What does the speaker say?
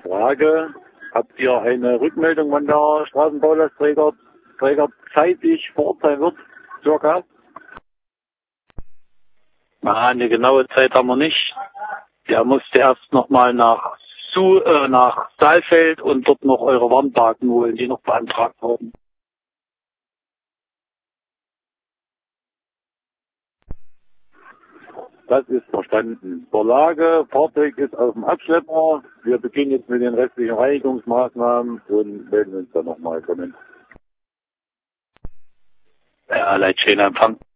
Frage, habt ihr eine Rückmeldung, wann der Straßenbaulastträger zeitig vor Ort sein wird, circa? Eine genaue Zeit haben wir nicht. Der musste erst nochmal nach Saalfeld und dort noch eure Warnbarken holen, die noch beantragt wurden. Das ist verstanden. Zur Lage, Fahrzeug ist auf dem Abschlepper. Wir beginnen jetzt mit den restlichen Reinigungsmaßnahmen und melden uns dann nochmal. Ja, Leitstehen Empfang.